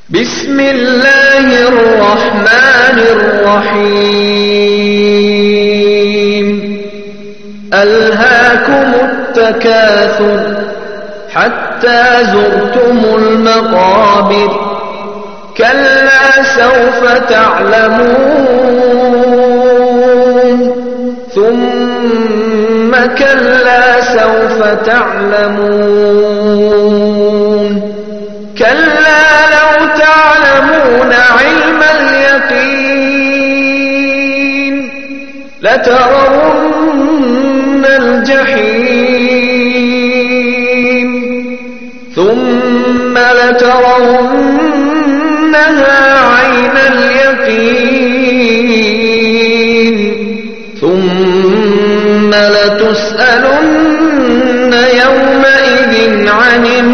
بسم الله الرحمن الرحيم ألهاكم التكاثر حتى زرتم المقابر كلا سوف تعلمون ثم كلا سوف تعلمون كلا لو تعلمون علم اليقين لترون الجحيم ثم لترونها عين اليقين ثم لتسألن يومئذ عن